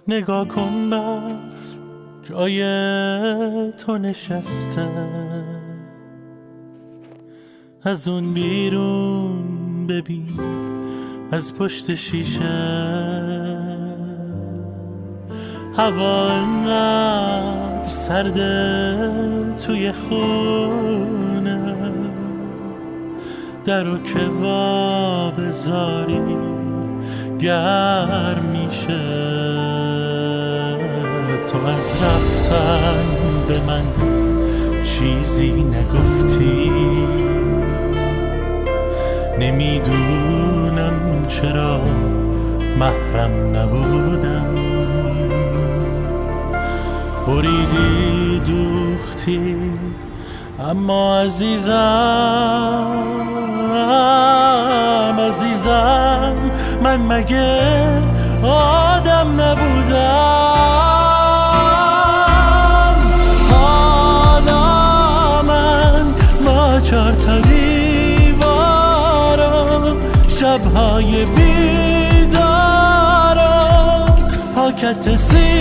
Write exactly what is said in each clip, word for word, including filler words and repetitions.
نگاه کن برف جای تو نشسته، از اون بیرون ببین از پشت شیشه هوا انقدر سرده توی خونه، درو که وا بذاری گرم میشه. تو از رفتن به من چیزی نگفتی، نمیدونم چرا محرم نبودم. بریدی دوختی اما عزیزم عزیزم من مگه آدم نبودم؟ حالا من با چار تا دیوارم، شبهای بیدارم، پاکت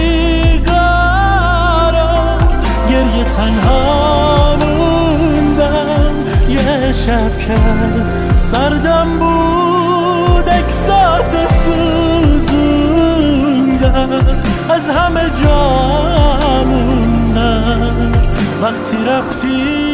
سیگارم، گریه تنها موندم. یه شب که سردم بود اکساتو سوزوندم، از همه جا موندم وقتی رفتی.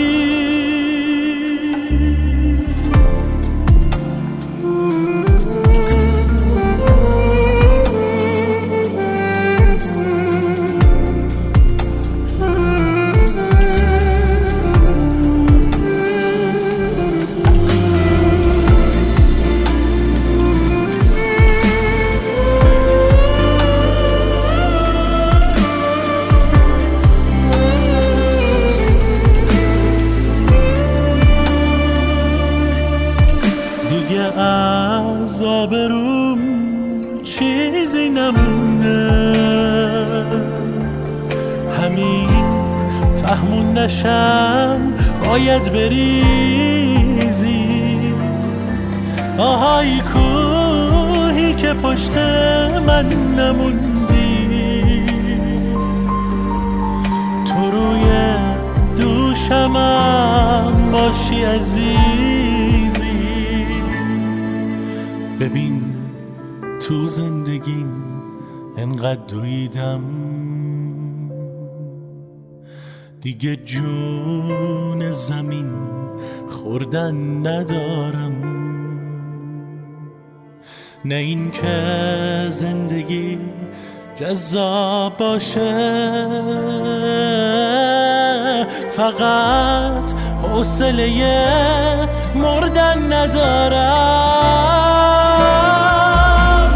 از آبروم چیزی نمونده، همین تهمون نشم باید بریزی. آهای کوهی که پشت من نموندی، تو روی دوشمم باشی عزیزی. ببین تو زندگیم انقدر دویدم، دیگه جون زمین خوردن ندارم. نه این که زندگی جذاب باشه، فقط حوصله مردن ندارم.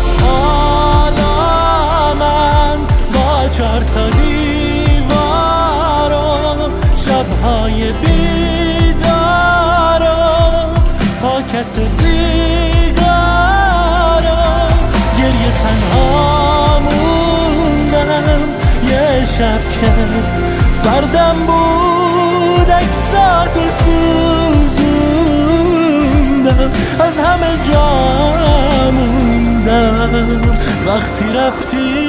حالا من با چار تا دیوارم، شبهای بیدارم، پاکت سیگارم، گریه تنها موندم. یه شب که سردم بود اکساتو سوزوندم، از همه جا موندم وقتی رفتی.